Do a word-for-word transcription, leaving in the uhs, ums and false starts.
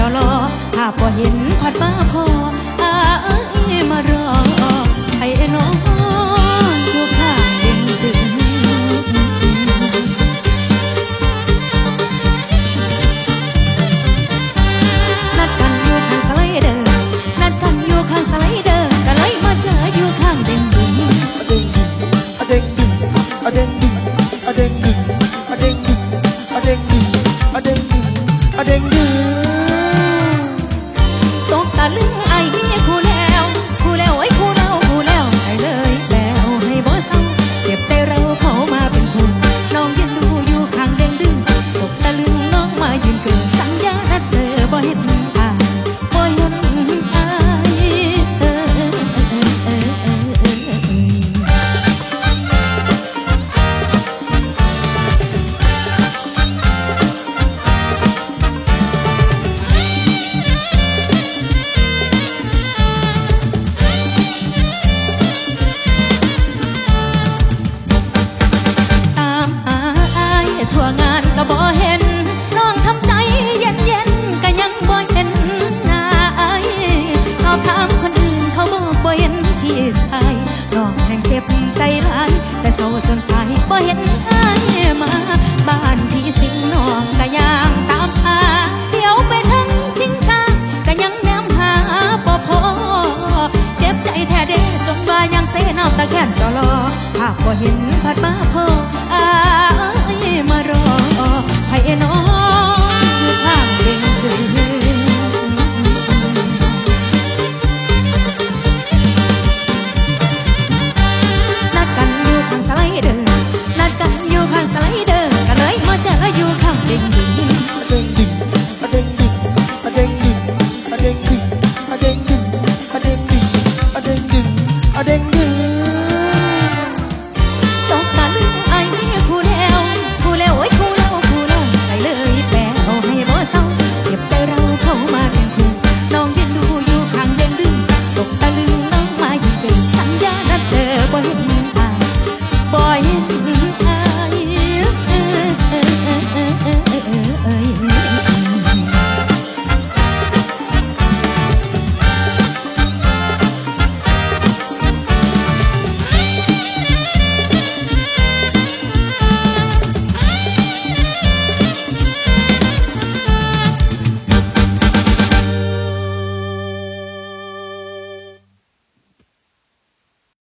อรอถ้าพอเห็นผัดมาคออายมารอไอ้น้องอยู่ข้างเด่นดึงนัดกันอยู่ข้างสไลเดอร์นัดกันอยู่ข้างสไลเดอร์จะไล่มาเจออยู่ข้างเด่นดึงอเด้งดึงอเด้งดึงอเด้งดึงอเด้งดึงอเด้งดึงอเด้งดึงอเด้งดึงตกตะลึงไอ้มีคู่แล้วคู่แล้วไอ้คู่เราคู่แล้วใจเลยแล้วให้บ่เศร้าเจ็บใจเราเข้ามาเป็นคู่น้องยังดูอยู่ข้างเด้งดึงตกตะลึงน้องมายืนเกินสัญญานัดเจอบ่เห็นอายบ่เห็นอายเออเออเออเออทั่วงานก็บ่เห็นน้องทำใจเย็นเย็นก็ยังบ่เห็นหน้าอายสอบถามคนอื่นเขาบอกบ่เห็นพี่ชายน้องแห่งเจ็บใจหลายแต่เศร้าจนสายบ่เห็นอายมาบ้านพี่สิงน้องก็ย่างตามหาเดี๋ยวไปถึงชิงช้าก็ยังแนมหาบ่พอเจ็บใจแท้เด้จนว่ายังเสน้ำตาแค้นจอรอภาพบ่เห็นผัดมาพอ